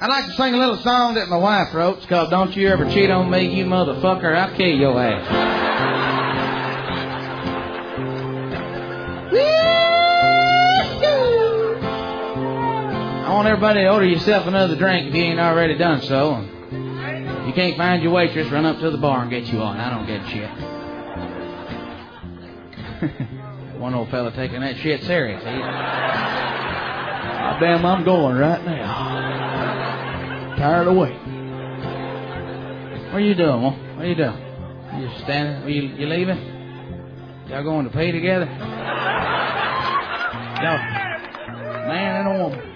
I'd like to sing a little song that my wife wrote. It's called Don't You Ever Cheat on Me, You Motherfucker, I'll kill your ass. I want everybody to order yourself another drink if you ain't already done so. If you can't find your waitress, run up to the bar and get you one. I don't get shit. One old fella taking that shit serious. Oh, damn, I'm going right now. Tired of waiting. What are you doing, Mo? What are you doing? You just standing? You leaving? Y'all going to pay together? Y'all, man and a woman.